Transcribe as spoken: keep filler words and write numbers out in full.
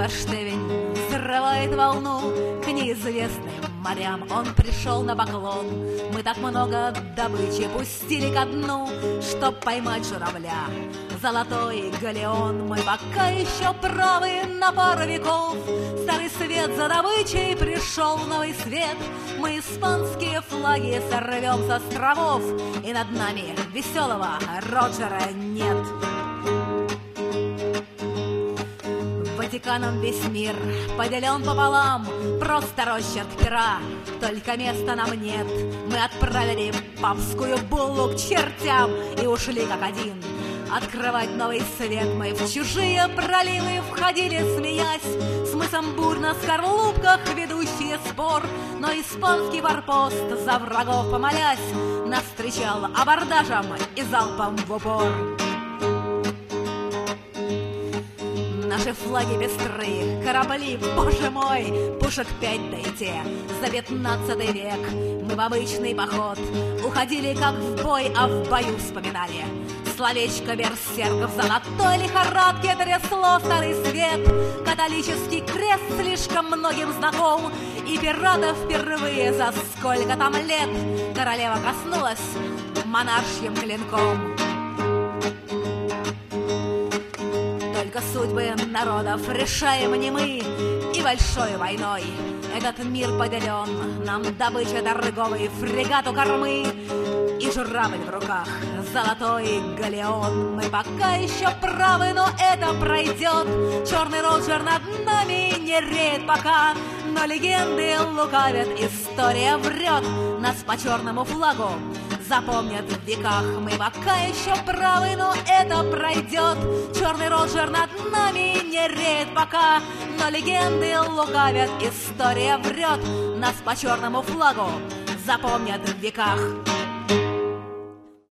ваш штевень взрывает волну к неизвестным морям. Он пришел на поклон. Мы так много добычи пустили ко дну, чтоб поймать журавля. Золотой галеон, мы пока еще правы на пару веков. Старый свет за добычей пришел новый свет. Мы испанские флаги сорвем с островов, и над нами веселого Роджера нет. Ватиканом весь мир поделен пополам, просто росчерк пера, только места нам нет. Мы отправили папскую буллу к чертям и ушли как один. Открывать новый свет мы в чужие проливы входили, смеясь, с мысом бурь на скорлупках ведущие спор. Но испанский форпост, за врагов помолясь, нас встречал абордажем и залпом в упор. Наши флаги пестры, корабли, боже мой, пушек пять дайте, за пятнадцатый век мы в обычный поход уходили как в бой, а в бою вспоминали словечко берсерков. Золотой лихорадке трясло старый свет, католический крест слишком многим знаком, и пиратов впервые за сколько там лет королева коснулась монаршьим клинком. Только судьбы народов решаем не мы, и большой войной этот мир поделен. Нам добыча торговой, фрегат у кормы и журавль в руках, золотой галеон. Мы пока еще правы, но это пройдет. Черный Роджер над нами не реет пока, но легенды лукавят, история врет. Нас по черному флагу запомнят в веках. Мы пока еще правы, но это пройдет. Черный Роджер над нами не реет пока, но легенды лукавят, история врет. Нас по черному флагу запомнят в веках.